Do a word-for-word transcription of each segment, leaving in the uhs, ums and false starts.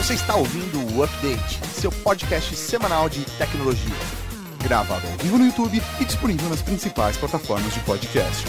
Você está ouvindo o Update, seu podcast semanal de tecnologia. Gravado ao vivo no YouTube e disponível nas principais plataformas de podcast.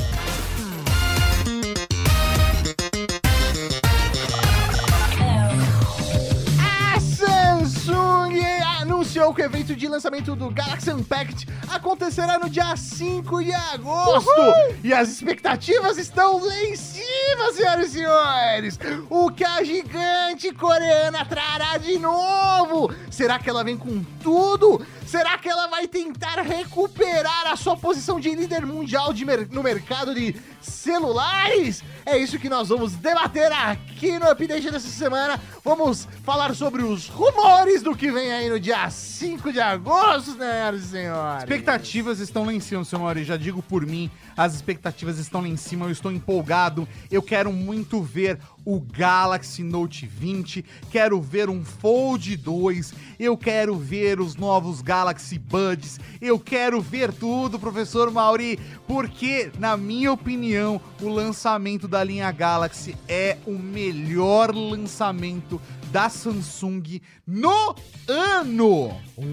A Samsung anunciou que o evento de lançamento do Galaxy Unpacked acontecerá no dia cinco de agosto. Uhul! E as expectativas estão lá em cima, senhoras e senhores. O que a gigante coreana trará de novo? Será que ela vem com tudo? Será que ela vai tentar recuperar a sua posição de líder mundial de mer- no mercado de celulares? É isso que nós vamos debater aqui no Update dessa semana. Vamos falar sobre os rumores do que vem aí no dia cinco de agosto, senhoras e senhores. Expectativas estão lá em cima, senhor Mauri. Já digo por mim, as expectativas estão lá em cima. Eu estou empolgado. Eu quero muito ver o Galaxy Note vinte. Quero ver um Fold dois. Eu quero ver os novos Galaxy Buds. Eu quero ver tudo, professor Mauri. Porque, na minha opinião, o lançamento da linha Galaxy é o melhor lançamento da Samsung no ano.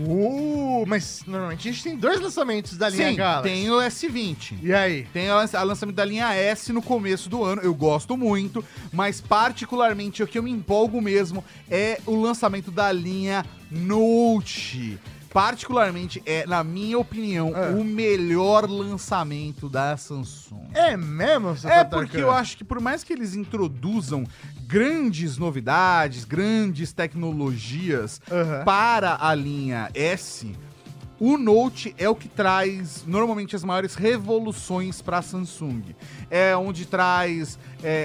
Uh, mas normalmente a gente tem dois lançamentos da linha Sim, Galaxy. tem o S vinte. E aí? Tem o lança- o lançamento da linha S no começo do ano, eu gosto muito, mas particularmente o que eu me empolgo mesmo é o lançamento da linha Note. Particularmente, é, na minha opinião, É. o melhor lançamento da Samsung. É mesmo? Você É tá porque atacando? eu acho que por mais que eles introduzam grandes novidades, grandes tecnologias Aham. para a linha S, o Note é o que traz normalmente as maiores revoluções para a Samsung. É onde traz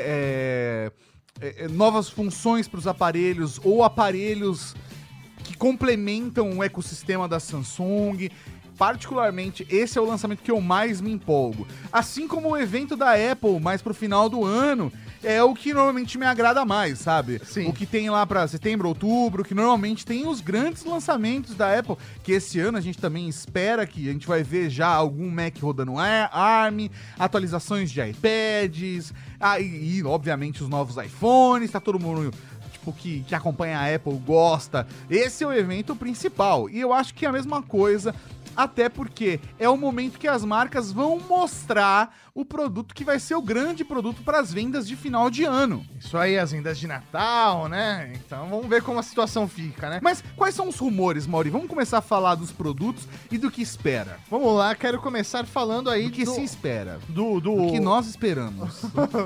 é, é, é, novas funções para os aparelhos ou aparelhos que complementam o ecossistema da Samsung. Particularmente, esse é o lançamento que eu mais me empolgo. Assim como o evento da Apple, mais pro final do ano, é o que normalmente me agrada mais, sabe? Sim. O que tem lá pra setembro, outubro, que normalmente tem os grandes lançamentos da Apple, que esse ano a gente também espera que a gente vai ver já algum Mac rodando A R M, atualizações de iPads, ah, e, e, obviamente os novos iPhones, tá todo mundo... Tipo, que, que acompanha a Apple, gosta. Esse é o evento principal. E eu acho que é a mesma coisa, até porque é o momento que as marcas vão mostrar o produto que vai ser o grande produto para as vendas de final de ano. Isso aí, as vendas de Natal, né? Então vamos ver como a situação fica, né? Mas quais são os rumores, Mauri? Vamos começar a falar dos produtos e do que espera. Vamos lá, quero começar falando aí Do que do, se espera. do, do, O que nós esperamos.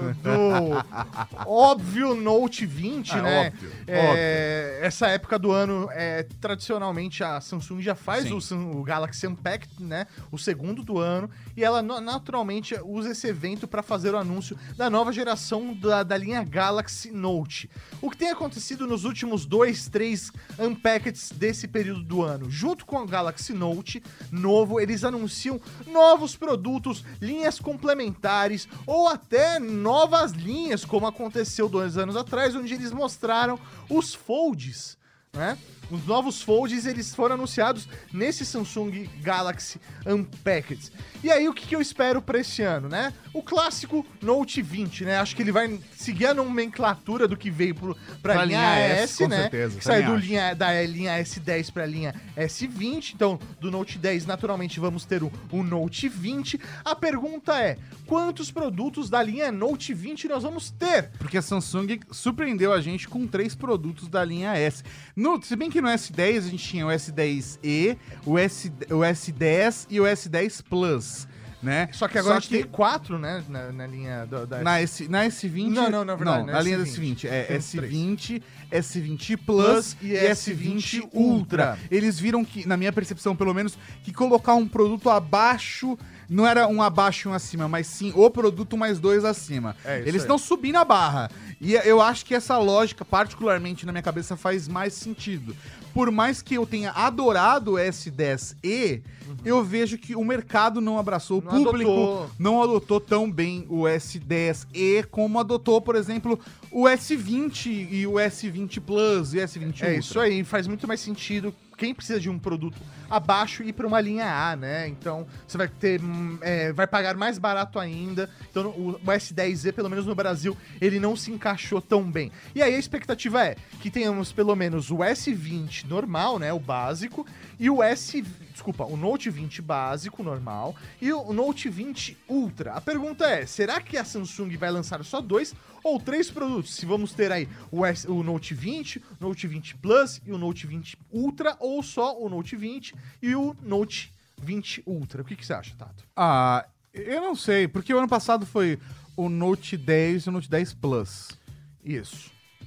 do óbvio Note vinte, Ah, né? óbvio, É, essa época do ano, é, tradicionalmente, a Samsung já faz Sim. o, Sam- o Galaxy Unpacked, né? O segundo do ano. E ela no- naturalmente usa esse evento para fazer o anúncio da nova geração da, da linha Galaxy Note. O que tem acontecido nos últimos dois, três Unpackeds desse período do ano? Junto com o Galaxy Note novo, eles anunciam novos produtos, linhas complementares ou até novas linhas, como aconteceu dois anos atrás, onde eles mostraram os Folds, né? Os novos Folds, eles foram anunciados nesse Samsung Galaxy Unpacked. E aí, o que, que eu espero pra esse ano, né? O clássico Note vinte, né? Acho que ele vai seguir a nomenclatura do que veio pro, pra, Pra linha, linha S, S, com né? certeza, Que saiu também do acho. linha, da linha S dez pra linha S vinte. Então, do Note dez, naturalmente, vamos ter o, o Note vinte. A pergunta é, quantos produtos da linha Note vinte nós vamos ter? Porque a Samsung surpreendeu a gente com três produtos da linha S. No, se bem que no S dez a gente tinha o S dez E, o, S, o S dez e o S dez Plus, né? Só que agora Só a gente tem quatro, né? Na, na linha do- da Na, S, na S vinte... Não, não, na verdade, Não, na na linha S da S vinte. É Tem os S vinte, S vinte Plus, Plus e e S vinte Ultra. Eles viram que, na minha percepção pelo menos, que colocar um produto abaixo... Não era um abaixo e um acima, mas sim o produto mais dois acima. É isso Eles aí. estão subindo a barra. E eu acho que essa lógica, particularmente na minha cabeça, faz mais sentido. Por mais que eu tenha adorado o S dez E, uhum. eu vejo que o mercado não abraçou, o Não público adotou. não adotou tão bem o S dez E como adotou, por exemplo, o S vinte e o S vinte Plus e o S vinte É Ultra. isso aí, faz muito mais sentido quem precisa de um produto abaixo ir para uma linha A, né? Então, você vai ter, é, vai pagar mais barato ainda. Então, o, o S dez Z, pelo menos no Brasil, ele não se encaixou tão bem. E aí, a expectativa é que tenhamos pelo menos o S vinte normal, né? O básico, e o S... Desculpa, o Note vinte básico, normal, e o Note vinte Ultra. A pergunta é, será que a Samsung vai lançar só dois ou três produtos? Se vamos ter aí o, S, o Note vinte, o Note vinte Plus e o Note vinte Ultra, ou só o Note vinte e o Note vinte Ultra. O que, que você acha, Tato? Ah, eu não sei, porque o ano passado foi o Note dez e o Note dez Plus. Isso.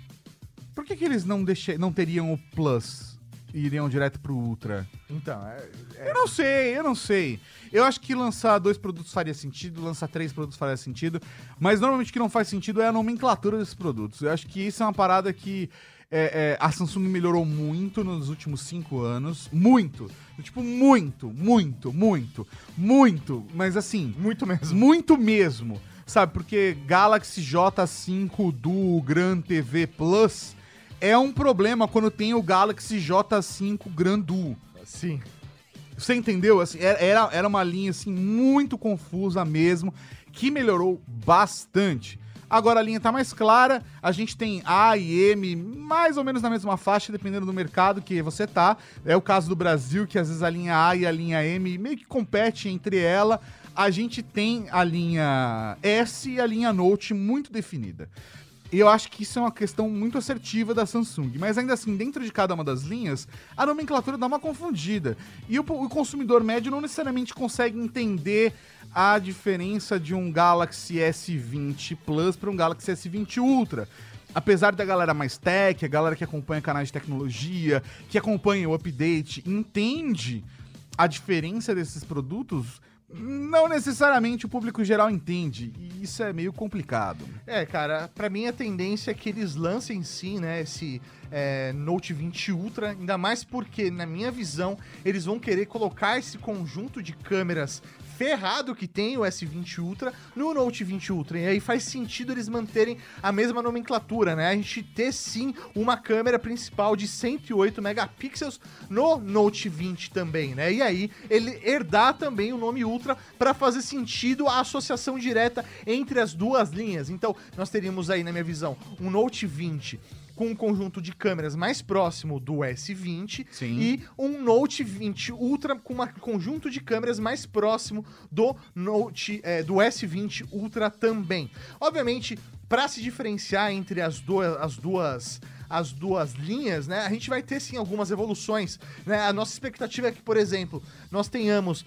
Por que, que eles não, deixe... não teriam o Plus e iriam direto pro Ultra? Então, é, é... Eu não sei, eu não sei. Eu acho que lançar dois produtos faria sentido, lançar três produtos faria sentido, mas normalmente o que não faz sentido é a nomenclatura desses produtos. Eu acho que isso é uma parada que é, é, a Samsung melhorou muito nos últimos cinco anos. Muito. Tipo, muito, muito, muito, muito. Mas assim... Muito mesmo. Muito mesmo. Sabe, porque Galaxy J cinco Duo Grand T V Plus é um problema quando tem o Galaxy J cinco Grand Duo. Sim. Você entendeu? Assim, era, era uma linha assim, muito confusa mesmo, que melhorou bastante. Agora a linha tá mais clara, a gente tem A e M mais ou menos na mesma faixa, dependendo do mercado que você tá. É o caso do Brasil, que às vezes a linha A e a linha M meio que competem entre ela. A gente tem a linha S e a linha Note muito definida. E eu acho que isso é uma questão muito assertiva da Samsung. Mas ainda assim, dentro de cada uma das linhas, a nomenclatura dá uma confundida. E o, o consumidor médio não necessariamente consegue entender a diferença de um Galaxy S vinte Plus para um Galaxy S vinte Ultra. Apesar da galera mais tech, a galera que acompanha canais de tecnologia, que acompanha o update, entende a diferença desses produtos, não necessariamente o público geral entende, e isso é meio complicado. É, cara, pra mim a tendência é que eles lancem sim, né, esse é, Note vinte Ultra, ainda mais porque, na minha visão, eles vão querer colocar esse conjunto de câmeras ferrado que tem o S vinte Ultra no Note vinte Ultra, e aí faz sentido eles manterem a mesma nomenclatura, né? A gente ter sim uma câmera principal de cento e oito megapixels no Note vinte também, né? E aí ele herdar também o nome Ultra para fazer sentido a associação direta entre as duas linhas. Então, nós teríamos aí, na minha visão, um Note vinte com um conjunto de câmeras mais próximo do S vinte. Sim. E um Note vinte Ultra com um conjunto de câmeras mais próximo do Note, é, do S vinte Ultra também. Obviamente, para se diferenciar entre as duas, as duas as duas linhas, né, a gente vai ter sim algumas evoluções, né? A nossa expectativa é que, por exemplo, nós tenhamos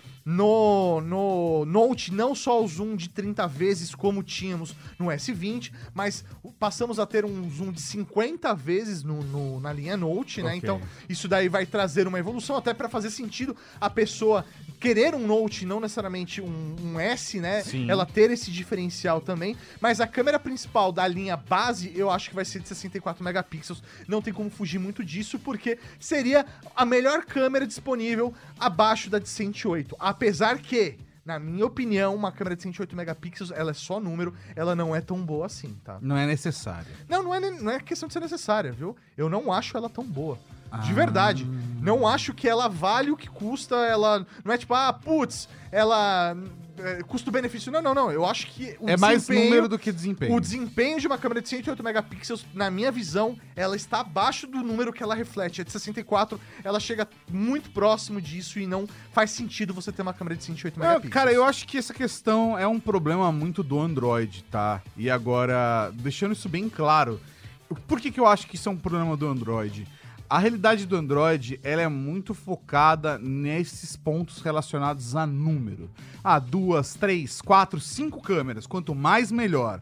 no, no Note não só o zoom de trinta vezes como tínhamos no S vinte, mas passamos a ter um zoom de cinquenta vezes no, no, na linha Note, né? Okay. Então, isso daí vai trazer uma evolução até para fazer sentido a pessoa querer um Note, não necessariamente um, um S, né? Sim. Ela ter esse diferencial também, mas a câmera principal da linha base, eu acho que vai ser de sessenta e quatro megapixels. Não tem como fugir muito disso, porque seria a melhor câmera disponível abaixo da de cento e oito. Apesar que, na minha opinião, uma câmera de cento e oito megapixels, ela é só número, ela não é tão boa assim, tá? Não é necessária. Não, não é, não é questão de ser necessária, viu? Eu não acho ela tão boa. Ah. De verdade. Não acho que ela vale o que custa, ela... Não é tipo, ah, putz, ela... É, custo-benefício. Não, não, não. Eu acho que o é mais número do que desempenho. O desempenho de uma câmera de cento e oito megapixels, na minha visão, ela está abaixo do número que ela reflete. A de sessenta e quatro, ela chega muito próximo disso e não faz sentido você ter uma câmera de cento e oito megapixels. Cara, eu acho que essa questão é um problema muito do Android, tá? E agora, deixando isso bem claro, por que que eu acho que isso é um problema do Android? A realidade do Android, ela é muito focada nesses pontos relacionados a número. Ah, duas, três, quatro, cinco câmeras. Quanto mais, melhor.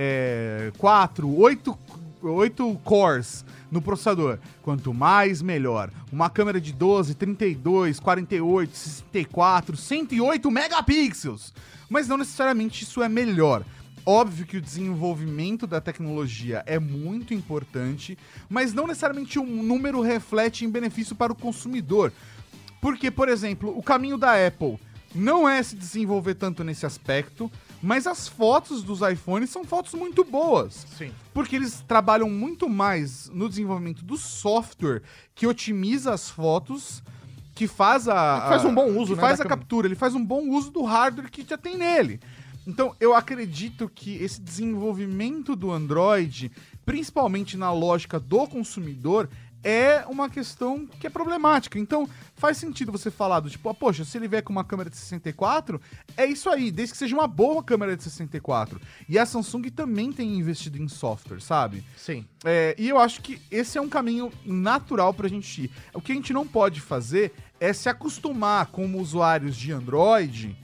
É, quatro, oito, oito cores no processador. Quanto mais, melhor. Uma câmera de doze, trinta e dois, quarenta e oito, sessenta e quatro, cento e oito megapixels. Mas não necessariamente isso é melhor. Óbvio que o desenvolvimento da tecnologia é muito importante, mas não necessariamente um número reflete em benefício para o consumidor. Porque, por exemplo, o caminho da Apple não é se desenvolver tanto nesse aspecto, Mas as fotos dos iPhones são fotos muito boas. Sim. Porque eles trabalham muito mais no desenvolvimento do software que otimiza as fotos, que faz a... Que faz um bom uso, que né, faz da a câmera. captura, ele faz um bom uso do hardware que já tem nele. Então, eu acredito que esse desenvolvimento do Android, principalmente na lógica do consumidor, é uma questão que é problemática. Então, faz sentido você falar do tipo, ah, poxa, se ele vier com uma câmera de sessenta e quatro, é isso aí, desde que seja uma boa câmera de sessenta e quatro. E a Samsung também tem investido em software, sabe? Sim. É, e eu acho que esse é um caminho natural pra gente ir. O que a gente não pode fazer é se acostumar como usuários de Android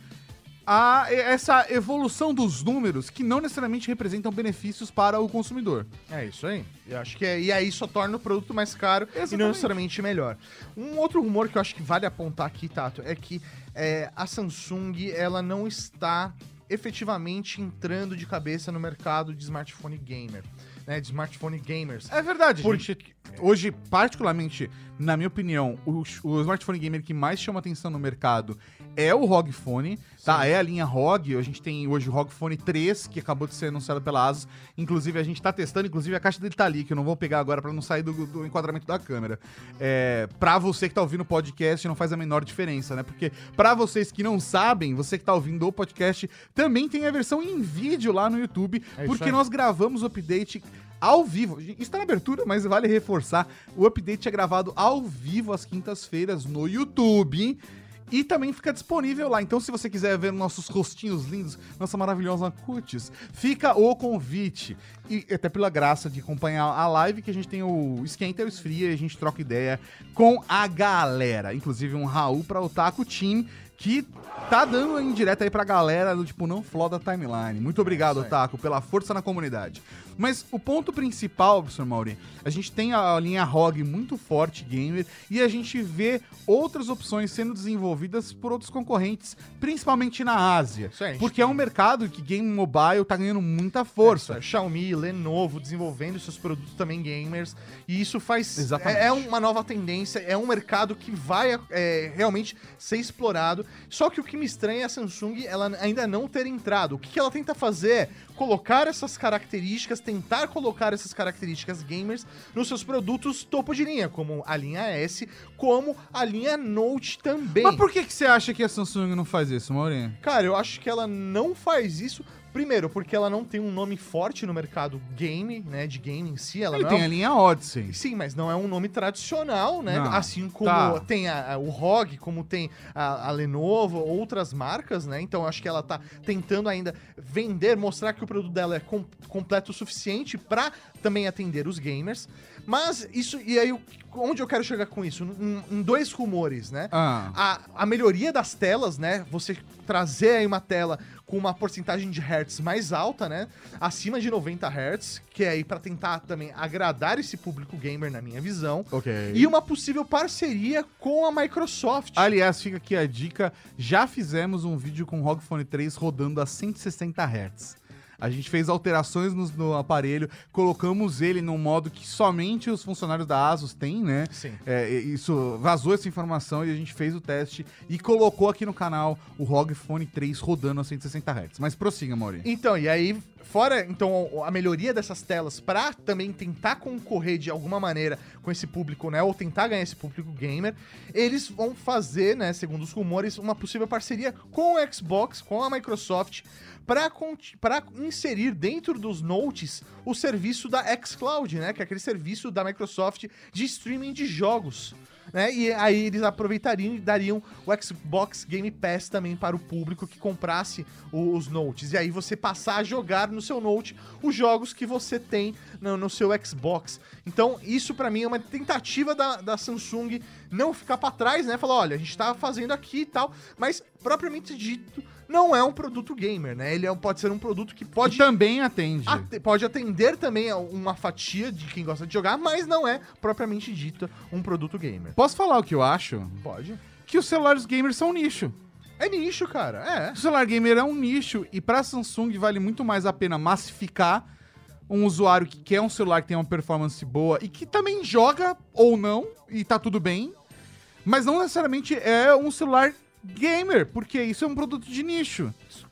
a essa evolução dos números que não necessariamente representam benefícios para o consumidor. É isso aí. Eu acho que é, e aí só torna o produto mais caro Exatamente. e não necessariamente melhor. Um outro rumor que eu acho que vale apontar aqui, Tato, é que é, a Samsung ela não está efetivamente entrando de cabeça no mercado de smartphone gamer, né, de smartphone gamers. É verdade, Por- gente. Hoje, particularmente, na minha opinião, o, o smartphone gamer que mais chama atenção no mercado é o R O G Phone, tá? É a linha R O G. A gente tem hoje o R O G Phone três, que acabou de ser anunciado pela Asus. Inclusive, a gente tá testando, inclusive a caixa dele tá ali, que eu não vou pegar agora pra não sair do, do enquadramento da câmera. É, pra você que tá ouvindo o podcast, não faz a menor diferença, né? Porque pra vocês que não sabem, você que tá ouvindo o podcast, também tem a versão em vídeo lá no YouTube, É isso porque aí. nós gravamos o update ao vivo. Isso tá na abertura, mas vale reforçar. O update é gravado ao vivo às quintas-feiras no YouTube. E também fica disponível lá. Então, se você quiser ver nossos rostinhos lindos, nossa maravilhosa cutis, fica o convite. E até pela graça de acompanhar a live, que a gente tem o Esquenta e o Esfria, e a gente troca ideia com a galera. Inclusive um Raul pra Otaku Team, que tá dando em direto aí pra galera do tipo, não floda a timeline. Muito obrigado, isso aí. Otaku, pela força na comunidade. Mas o ponto principal, professor Mauri, a gente tem a linha R O G muito forte, gamer, e a gente vê outras opções sendo desenvolvidas por outros concorrentes, principalmente na Ásia. Isso aí, a gente Porque é um mercado que game mobile tá ganhando muita força. É, Xiaomi, Lenovo desenvolvendo seus produtos também gamers, e isso faz Exatamente. é, é uma nova tendência, é um mercado que vai é, realmente ser explorado. Só que o que me estranha é a Samsung ela ainda não ter entrado. O que, que ela tenta fazer é colocar essas características, tentar colocar essas características gamers nos seus produtos topo de linha, como a linha S, como a linha Note também. Mas por que, que você acha que a Samsung não faz isso, Mauri? Cara, eu acho que ela não faz isso. Primeiro, porque ela não tem um nome forte no mercado game, né? De game em si. Ela Ele não tem é a linha Odyssey. Sim, mas não é um nome tradicional, né? Não, Assim como tá. tem a- a- o R O G, como tem a, a Lenovo, outras marcas, né? Então acho que ela tá tentando ainda vender, mostrar que o produto dela é com- completo o suficiente pra também atender os gamers. Mas isso, e aí, o- onde eu quero chegar com isso? Em, em dois rumores, né? Ah, A, a melhoria das telas, né? Você trazer aí uma tela com uma porcentagem de hertz mais alta, né? Acima de noventa hertz, que é aí pra tentar também agradar esse público gamer, na minha visão. ok. E uma possível parceria com a Microsoft. Aliás, fica aqui a dica, já fizemos um vídeo com o R O G Phone três rodando a cento e sessenta hertz. A gente fez alterações no, no aparelho, colocamos ele num modo que somente os funcionários da Asus têm, né? Sim. É, isso vazou essa informação e a gente fez o teste e colocou aqui no canal o R O G Phone três rodando a cento e sessenta hertz. Mas prossiga, Mauri. Então, e aí, fora então a melhoria dessas telas pra também tentar concorrer de alguma maneira com esse público, né, ou tentar ganhar esse público gamer, eles vão fazer, né, segundo os rumores, uma possível parceria com o Xbox, com a Microsoft, pra, conti- pra inserir dentro dos Notes o serviço da xCloud, né, que é aquele serviço da Microsoft de streaming de jogos. Né? E aí eles aproveitariam e dariam o Xbox Game Pass também para o público que comprasse o- os Notes. E aí você passar a jogar no seu Note os jogos que você tem no, no seu Xbox. Então isso pra mim é uma tentativa da, da Samsung não ficar pra trás, né? Falar, olha, a gente tá fazendo aqui e tal, mas propriamente dito não é um produto gamer, né? Ele é, um- pode ser um produto que pode E também atende. Ate- pode atender também a uma fatia de quem gosta de jogar, mas não é propriamente dita um produto gamer. Posso falar o que eu acho? Pode. Que os celulares gamers são um nicho. É nicho, cara. É. O celular gamer é um nicho e pra Samsung vale muito mais a pena massificar um usuário que quer um celular que tem uma performance boa e que também joga ou não, e tá tudo bem, mas não necessariamente é um celular gamer, porque isso é um produto de nicho.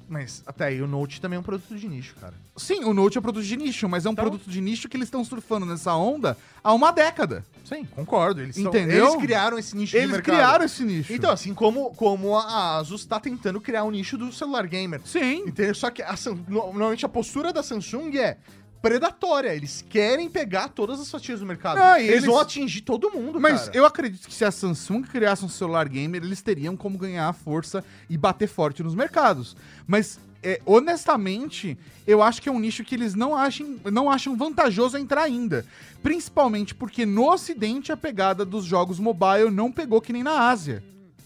Mas até aí o Note também é um produto de nicho, cara. Sim, o Note é um produto de nicho, mas é um Então- produto de nicho que eles estão surfando nessa onda há uma década. Sim, concordo. Eles são- Entendeu? eles criaram esse nicho de Eles mercado. criaram esse nicho. Então, assim como, como a Asus tá tentando criar um nicho do celular gamer. Sim. Entendeu? Só que a Sam- no- normalmente a postura da Samsung é predatória. Eles querem pegar todas as fatias do mercado. Ah, e eles, eles- vão atingir todo mundo, Mas cara. eu acredito que se a Samsung criasse um celular gamer, eles teriam como ganhar força e bater forte nos mercados. Mas, é, honestamente, eu acho que é um nicho que eles não acham, não acham vantajoso entrar ainda. Principalmente porque no Ocidente a pegada dos jogos mobile não pegou que nem na Ásia.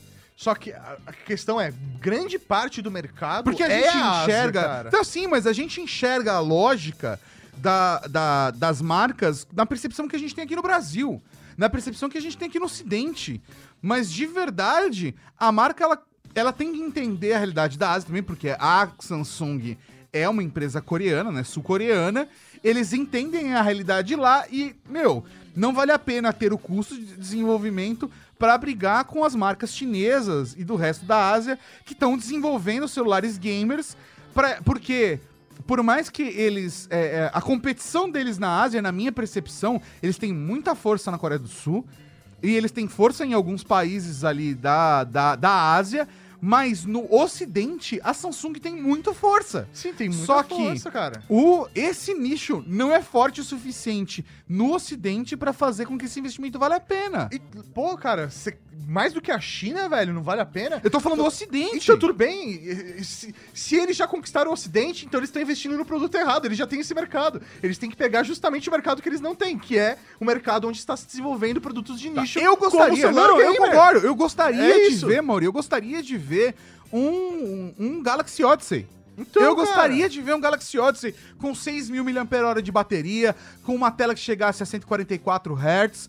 Só que a, a questão é, grande parte do mercado Porque a é gente a Ásia, enxerga. cara. Então, sim, mas a gente enxerga a lógica da, da- das marcas na percepção que a gente tem aqui no Brasil. Na percepção que a gente tem aqui no Ocidente. Mas, de verdade, a marca ela, ela tem que entender a realidade da Ásia também, porque a Samsung é uma empresa coreana, né? Sul-coreana. Eles entendem a realidade lá e, meu, não vale a pena ter o custo de desenvolvimento para brigar com as marcas chinesas e do resto da Ásia que estão desenvolvendo celulares gamers, pra, porque por mais que eles... É, é, a competição deles na Ásia, na minha percepção, eles têm muita força na Coreia do Sul e eles têm força em alguns países ali da, da, da Ásia, mas no Ocidente a Samsung tem muita força. Sim, tem muita Só que força, cara. O, esse nicho não é forte o suficiente no Ocidente pra fazer com que esse investimento valha a pena. E, pô, cara, cê- mais do que a China, velho, não vale a pena? Eu tô falando do Ocidente. Então, tudo bem. e- e- Se, se eles já conquistaram o Ocidente, então eles estão investindo no produto errado. Eles já têm esse mercado. Eles têm que pegar justamente o mercado que eles não têm, que é o mercado onde está se desenvolvendo produtos de nicho. Eu como o gostaria, celular não, eu gamer. concordo. Eu gostaria É de isso. ver, Mauri, eu gostaria de ver um, um Galaxy Odyssey. Então, eu cara, gostaria de ver um Galaxy Odyssey com seis mil miliampères-hora de bateria, com uma tela que chegasse a cento e quarenta e quatro hertz,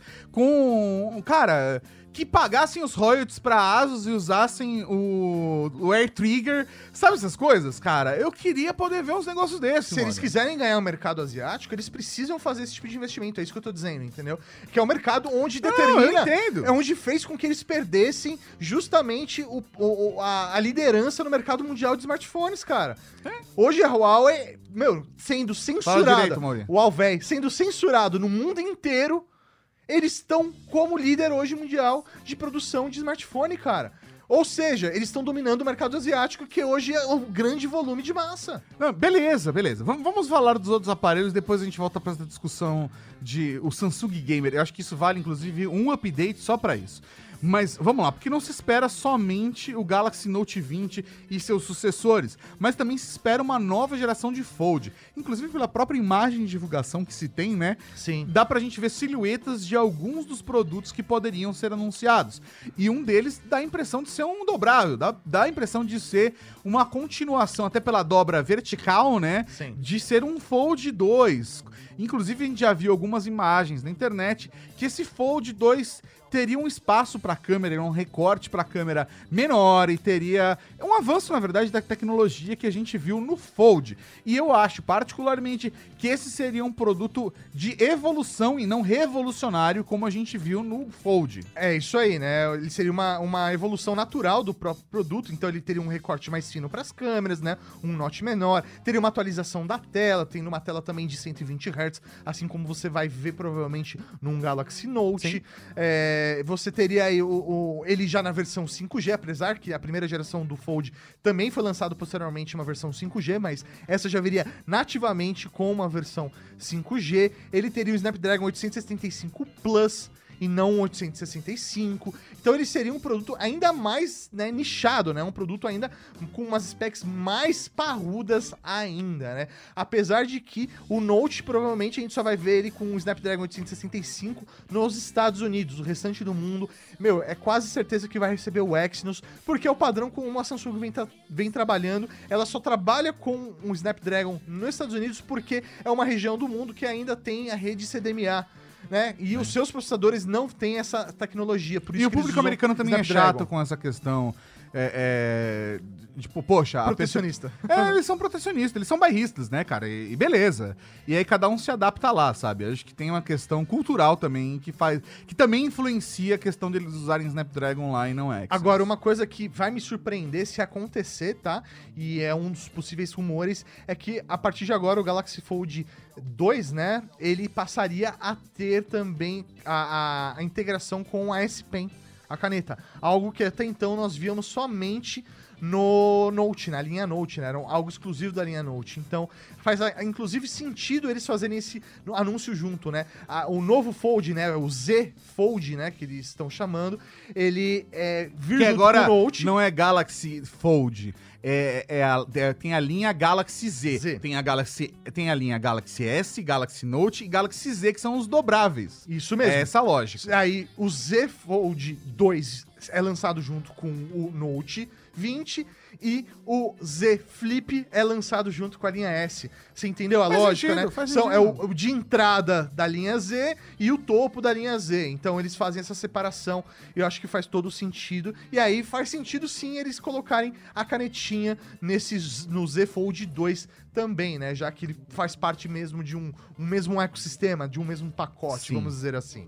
com, cara, que pagassem os royalties pra Asus e usassem o, o Air Trigger. Sabe essas coisas, cara? Eu queria poder ver uns negócios desses, Se eles mano. quiserem ganhar o mercado asiático, eles precisam fazer esse tipo de investimento. É isso que eu tô dizendo, entendeu? Que é o mercado onde Não, determina. eu entendo. É onde fez com que eles perdessem justamente o, o- o- a, a liderança no mercado mundial de smartphones, cara. Hoje a Huawei, meu, sendo censurada. direito, Mauri. O Huawei sendo censurado no mundo inteiro. Eles estão como líder hoje mundial de produção de smartphone, cara. Ou seja, eles estão dominando o mercado asiático, que hoje é um grande volume de massa. Não, beleza, beleza. Vamos, vamos falar dos outros aparelhos, depois a gente volta pra essa discussão de o Samsung Gamer. Eu acho que isso vale, inclusive, um update só pra isso. Mas vamos lá, porque não se espera somente o Galaxy Note vinte e seus sucessores, mas também se espera uma nova geração de Fold. Inclusive pela própria imagem de divulgação que se tem, né? Sim. Dá pra gente ver silhuetas de alguns dos produtos que poderiam ser anunciados. E um deles dá a impressão de ser um dobrável, dá, dá a impressão de ser uma continuação, até pela dobra vertical, né? Sim. De ser um Fold dois. Inclusive a gente já viu algumas imagens na internet que esse Fold dois teria um espaço para a câmera, um recorte para a câmera menor e teria um avanço, na verdade, da tecnologia que a gente viu no Fold. E eu acho, particularmente, que esse seria um produto de evolução e não revolucionário, como a gente viu no Fold. É isso aí, né? Ele seria uma, uma evolução natural do próprio produto, então ele teria um recorte mais fino para as câmeras, né? Um note menor, teria uma atualização da tela, tem uma tela também de cento e vinte hertz, assim como você vai ver provavelmente num Galaxy Note. É, você teria aí o, o- ele já na versão cinco G, apesar que a primeira geração do Fold também foi lançado posteriormente uma versão cinco G, mas essa já viria nativamente com uma versão cinco G. Ele teria o Snapdragon oitocentos e setenta e cinco Plus e não o oitocentos e sessenta e cinco. Então ele seria um produto ainda mais, né, nichado, né? Um produto ainda com umas specs mais parrudas ainda, né? Apesar de que o Note provavelmente a gente só vai ver ele com o Snapdragon oitocentos e sessenta e cinco nos Estados Unidos. O restante do mundo, meu, é quase certeza que vai receber o Exynos, porque é o padrão como a Samsung vem, tra- vem trabalhando. Ela só trabalha com um Snapdragon nos Estados Unidos porque é uma região do mundo que ainda tem a rede C D M A. Né? E os seus processadores não têm essa tecnologia. Por isso E o que eles público usam americano também é Snapdragon. chato com essa questão É, é, tipo, poxa... a Protecionista. pessoa- É, eles são protecionistas, eles são bairristas, né, cara? E, e beleza. E aí cada um se adapta lá, sabe? Acho que tem uma questão cultural também que faz... Que também influencia a questão deles usarem Snapdragon lá e não Exynos. Agora, uma coisa que vai me surpreender se acontecer, tá? E é um dos possíveis rumores, é que a partir de agora o Galaxy Fold dois, né? Ele passaria a ter também a, a, a integração com a S Pen, a caneta. Algo que até então nós víamos somente no Note, na linha Note, né? Era algo exclusivo da linha Note. Então, faz a, inclusive sentido eles fazerem esse anúncio junto, né? A, o novo Fold, né? O Z Fold, né? Que eles estão chamando, ele é vir Que junto agora com o Note. não é Galaxy Fold, é, é a- é- tem a linha Galaxy Z. Z. Tem, a Galaxy, tem a linha Galaxy S, Galaxy Note e Galaxy Z, que são os dobráveis. Isso mesmo. É essa a lógica. Aí, o Z Fold dois é lançado junto com o Note vinte e o Z Flip é lançado junto com a linha S. Você entendeu a Faz lógica, sentido, né? faz São, é sentido. o, o de entrada da linha Z e o topo da linha Z. Então eles fazem essa separação e eu acho que faz todo sentido. E aí faz sentido sim eles colocarem a canetinha nesses, no Z Fold dois também, né? Já que ele faz parte mesmo de um, um mesmo ecossistema, de um mesmo pacote, Sim. vamos dizer assim.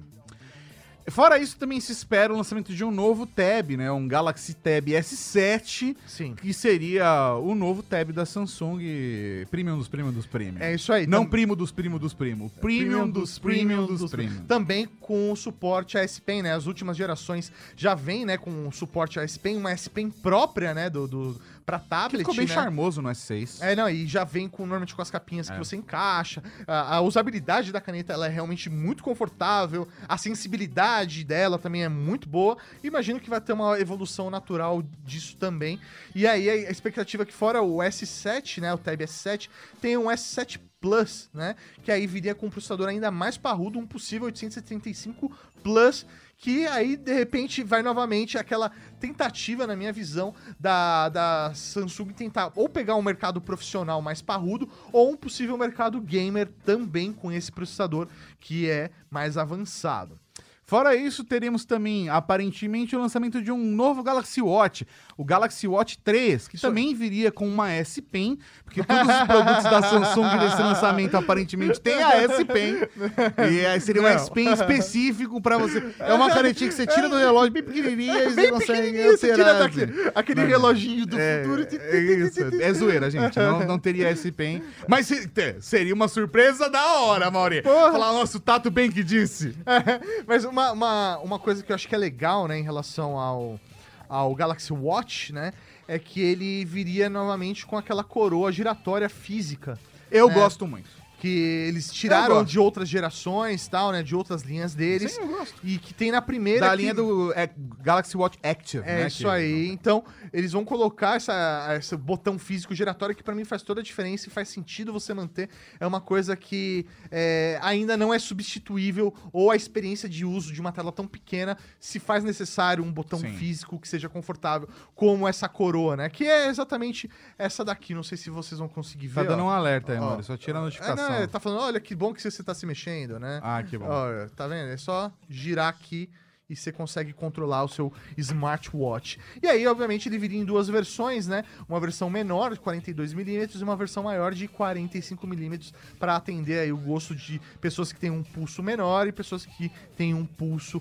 Fora isso, também se espera o lançamento de um novo Tab, né? Um Galaxy Tab S sete, Sim. que seria o novo Tab da Samsung, premium dos premium dos premium. É isso aí. Não tam- primo dos primo dos primo. Premium dos premium dos premium. Também com o suporte a S Pen, né? As últimas gerações já vem, né, com o suporte a S Pen, uma S Pen própria, né, do, do para Que tablet, ficou bem né? charmoso no S seis. É, não, e já vem com normalmente com as capinhas É. que você encaixa. A, a usabilidade da caneta ela é realmente muito confortável. A sensibilidade dela também é muito boa. Imagino que vai ter uma evolução natural disso também. E aí a expectativa é que fora o S sete, né, o Tab S sete, tem um S sete Plus, né, que aí viria com um processador ainda mais parrudo, um possível oitocentos e trinta e cinco Plus, que aí, de repente, vai novamente aquela tentativa, na minha visão, da, da Samsung tentar ou pegar um mercado profissional mais parrudo ou um possível mercado gamer também com esse processador que é mais avançado. Fora isso, teremos também, aparentemente, o lançamento de um novo Galaxy Watch, o Galaxy Watch três, que Isso- também viria com uma S Pen, porque todos os produtos da Samsung desse lançamento aparentemente têm a S Pen, e aí seria uma Não. S Pen específico pra você. É uma canetinha que você tira do relógio bem pequenininha e você Bem consegue pequenininho, você tira alterar. daquele, assim. aquele Não, reloginho do É, futuro. é isso, é zoeira, gente. Não, não teria S Pen. Mas se- te- seria uma surpresa da hora, Mauri. Porra. Falar, nossa, o Tato bem que disse. Mas uma, uma, uma coisa que eu acho que é legal, né, em relação ao, ao Galaxy Watch, né, é que ele viria novamente com aquela coroa giratória física, Eu É. gosto muito. que eles Eu tiraram gosto. de outras gerações, tal, né, de outras linhas deles, Sim, eu gosto. e que tem na primeira... Da que- linha do é, Galaxy Watch Active, É né? isso que- aí. Então, eles vão colocar essa, esse botão físico giratório que pra mim faz toda a diferença e faz sentido você manter. É uma coisa que é, ainda não é substituível ou a experiência de uso de uma tela tão pequena se faz necessário um botão Sim. físico que seja confortável, como essa coroa, né? Que é exatamente essa daqui. Não sei se vocês vão conseguir ver. Tá dando ó. um alerta aí, Ó. mano. Só tira a É, notificação. não, é, tá falando, olha que bom que você tá se mexendo, né? Ah, que bom. Olha, tá vendo? É só girar aqui e você consegue controlar o seu smartwatch. E aí, obviamente, ele viria em duas versões, né? Uma versão menor, de quarenta e dois milímetros, e uma versão maior de quarenta e cinco milímetros, para atender aí o gosto de pessoas que têm um pulso menor e pessoas que têm um pulso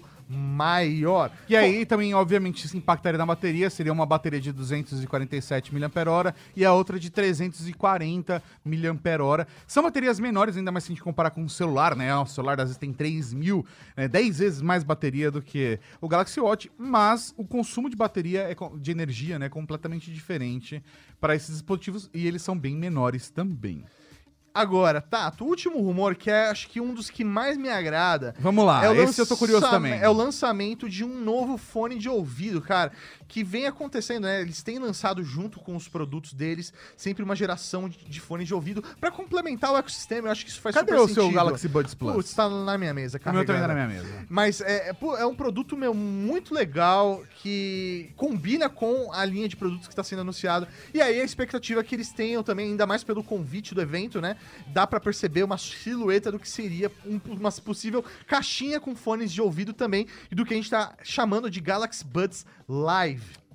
maior. E aí também, obviamente, isso impactaria na bateria. Seria uma bateria de duzentos e quarenta e sete miliampères-hora e a outra de trezentos e quarenta miliampères-hora. São baterias menores, ainda mais se a gente comparar com o celular, né? O celular às vezes tem três mil, né? dez vezes mais bateria do que o Galaxy Watch, mas o consumo de bateria, é co- de energia, né, é completamente diferente para esses dispositivos e eles são bem menores também. Agora, Tato, o último rumor, que é acho que um dos que mais me agrada, Vamos lá, É o esse eu tô curioso lançam- também. É o lançamento de um novo fone de ouvido, cara, que vem acontecendo, né? Eles têm lançado junto com os produtos deles sempre uma geração de, de fone de ouvido pra complementar o ecossistema. Eu acho que isso faz Cadê super o seu sentido. Galaxy Buds Plus? Putz, tá na minha mesa, O meu também tá carregando. na minha mesa. Mas é, é, pô, é um produto, meu, muito legal, que combina com a linha de produtos que está sendo anunciado. E aí a expectativa é que eles tenham também, ainda mais pelo convite do evento, né? Dá pra perceber uma silhueta do que seria um- uma possível caixinha com fones de ouvido também, e do que a gente tá chamando de Galaxy Buds Live.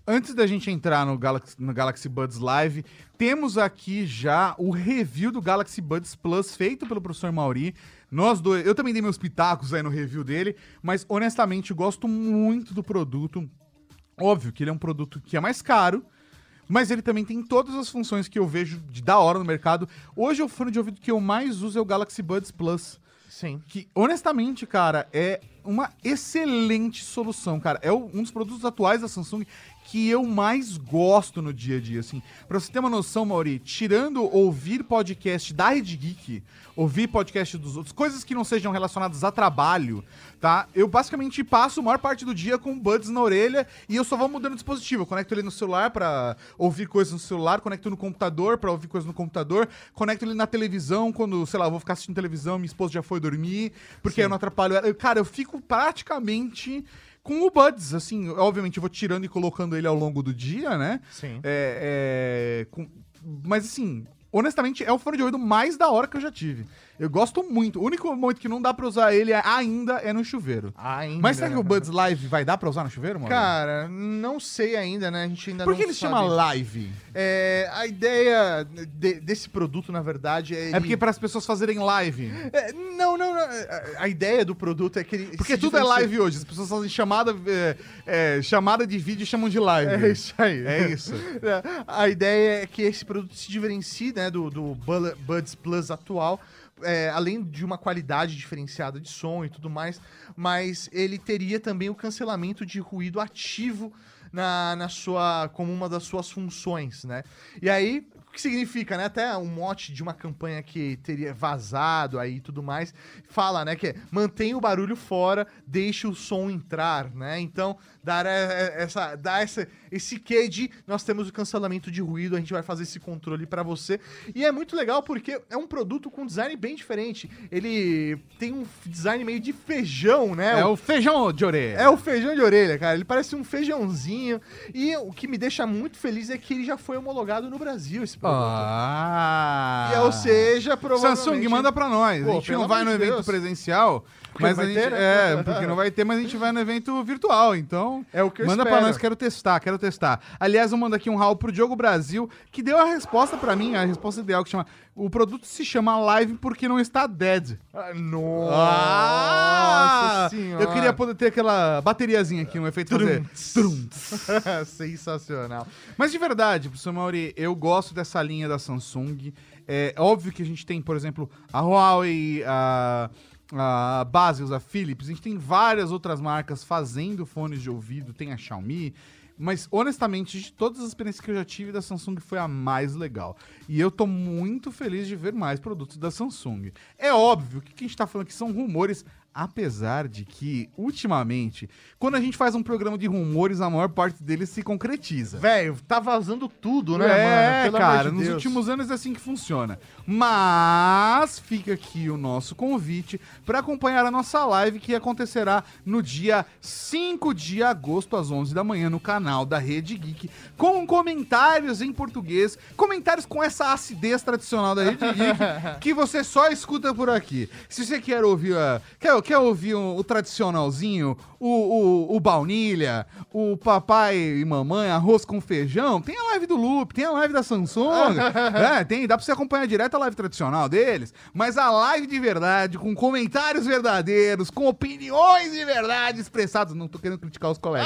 antes da gente entrar no Galaxy, no Galaxy Buds Live, temos aqui já o review do Galaxy Buds Plus feito pelo professor Mauri. Nós dois, eu também dei meus pitacos aí no review dele, mas honestamente gosto muito do produto. Óbvio que ele é um produto que é mais caro, mas ele também tem todas as funções que eu vejo de da hora no mercado. Hoje o fone de ouvido que eu mais uso é o Galaxy Buds Plus. Sim. Que, honestamente, cara, é uma excelente solução, cara. É um dos produtos atuais da Samsung que eu mais gosto no dia a dia, assim. Pra você ter uma noção, Mauri, tirando ouvir podcast da Rede Geek, ouvir podcast dos outros, coisas que não sejam relacionadas a trabalho, tá? Eu basicamente passo a maior parte do dia com buds na orelha e eu só vou mudando o dispositivo. Eu conecto ele no celular pra ouvir coisas no celular, conecto no computador pra ouvir coisas no computador, conecto ele na televisão quando, sei lá, eu vou ficar assistindo televisão, minha esposa já foi dormir, porque Sim. eu não atrapalho ela. Cara, eu fico praticamente com o Buds, assim, obviamente eu vou tirando e colocando ele ao longo do dia, né? Sim. É, é, com, mas assim, honestamente, é o fone de ouvido mais da hora que eu já tive. Eu gosto muito. O único momento que não dá pra usar ele ainda é no chuveiro. Ainda. Mas será que o Buds Live vai dar pra usar no chuveiro, mano? Cara, não sei ainda, né? A gente ainda Por não que ele sabe. chama Live? É, a ideia de- desse produto, na verdade, é. É ele- porque para as pessoas fazerem live. É, não, não, não. A, a ideia do produto é que ele. Porque se tudo é diferencia- live hoje. As pessoas fazem chamada, é, é, chamada de vídeo e chamam de live. É isso aí. É isso. A ideia é que esse produto se diferencie, né, do, do Bul- Buds Plus atual, é, além de uma qualidade diferenciada de som e tudo mais, mas ele teria também o cancelamento de ruído ativo na, na sua, como uma das suas funções, né? E aí, o que significa, né? Até um mote de uma campanha que teria vazado aí e tudo mais, fala, né, que é mantenha o barulho fora, deixe o som entrar, né? Então, dar essa, dar essa, esse quê de nós temos o cancelamento de ruído, a gente vai fazer esse controle pra você. E é muito legal porque é um produto com design bem diferente. Ele tem um design meio de feijão, né? É o feijão de orelha. É o feijão de orelha, cara. Ele parece um feijãozinho. E o que me deixa muito feliz é que ele já foi homologado no Brasil, esse produto. Ah. E, ou seja, provavelmente... Samsung, manda pra nós. Pô, a gente pelo não vai no amor de evento Deus. presencial, Porque mas não a vai gente... ter, né? É, porque não vai ter, mas a gente vai no evento virtual, então... É o que eu Manda espero. pra nós, quero testar, quero testar. Aliás, eu mando aqui um rau pro Diogo Brasil, que deu a resposta pra mim, a resposta ideal, que chama... O produto se chama Live porque não está dead. Ah, nossa Ah! senhora. Eu queria poder ter aquela bateriazinha aqui, um efeito fazer... Trum. Sensacional. Mas de verdade, professor Mauri, eu gosto dessa linha da Samsung. É óbvio que a gente tem, por exemplo, a Huawei, a, a Basel, a Philips, a gente tem várias outras marcas fazendo fones de ouvido, tem a Xiaomi, mas honestamente, de todas as experiências que eu já tive da Samsung foi a mais legal. E eu tô muito feliz de ver mais produtos da Samsung. É óbvio que o que a gente tá falando aqui são rumores, apesar de que, ultimamente, quando a gente faz um programa de rumores, a maior parte deles se concretiza. Velho, tá vazando tudo, né, É, mano? Pelo cara, amor de nos Deus. últimos anos é assim que funciona. Mas fica aqui o nosso convite para acompanhar a nossa live que acontecerá no dia cinco de agosto, às onze da manhã, no canal da Rede Geek, com comentários em português, comentários com essa acidez tradicional da Rede Geek, que você só escuta por aqui. Se você quer ouvir, a, quer, quer ouvir o, o tradicionalzinho, o, o, o baunilha, o papai e mamãe, arroz com feijão, tem a live do Loop, tem a live da Samsung, é, tem, dá pra você acompanhar direto a live tradicional deles, mas a live de verdade, com comentários verdadeiros, com opiniões de verdade expressadas, não tô querendo criticar os colegas,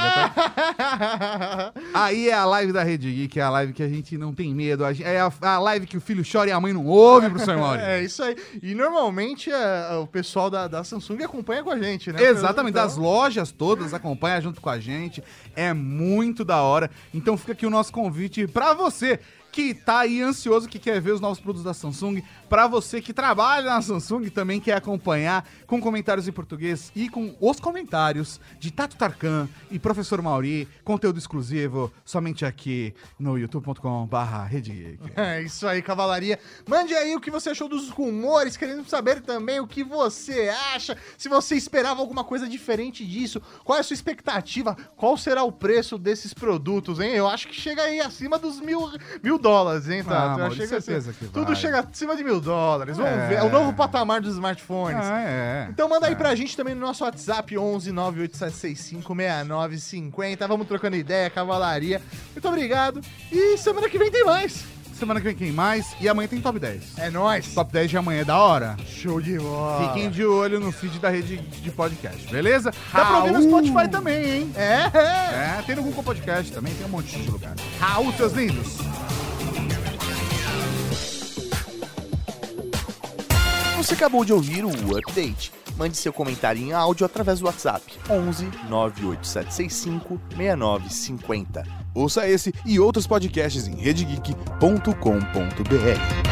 tá? Aí é a live da Rede Geek, é a live que a gente não tem medo, a gente- é a, a live que o filho chora e a mãe não ouve, professor Mauri. É isso aí. E normalmente é, o pessoal da, da Samsung acompanha com a gente, né? Exatamente, Então- das lojas todas acompanha junto com a gente, é muito da hora. Então fica aqui o nosso convite pra você que tá aí ansioso, que quer ver os novos produtos da Samsung, pra você que trabalha na Samsung e também quer acompanhar com comentários em português e com os comentários de Tato Tarkan e Professor Mauri, conteúdo exclusivo somente aqui no youtube ponto com barra Rede Geek. É isso aí, cavalaria. Mande aí o que você achou dos rumores, querendo saber também o que você acha, se você esperava alguma coisa diferente disso, qual é a sua expectativa, qual será o preço desses produtos, hein? Eu acho que chega aí acima dos mil, mil dólares, hein, Tato? Ah, Eu Mauro, achei de que certeza assim, que tudo vai. chega acima de mil dólares. Vamos É. ver. É o novo patamar dos smartphones. Ah, é. Então manda aí É. pra gente também no nosso WhatsApp onze nove oito sete seis cinco seis nove cinco zero. Vamos trocando ideia, cavalaria. Muito obrigado. E semana que vem tem mais. Semana que vem quem mais? E amanhã tem top dez. É nóis. Top dez de amanhã é da hora. Show de bola. Fiquem de olho no feed da rede de podcast, beleza? Dá pra Raul. ouvir no Spotify também, hein? É, é. É, tem no Google Podcast também, tem um monte de lugar. Raul, seus lindos. Você acabou de ouvir o Update. Mande seu comentário em áudio através do WhatsApp onze nove oito sete seis cinco seis nove cinco zero. Ouça esse e outros podcasts em rede geek ponto com ponto b r.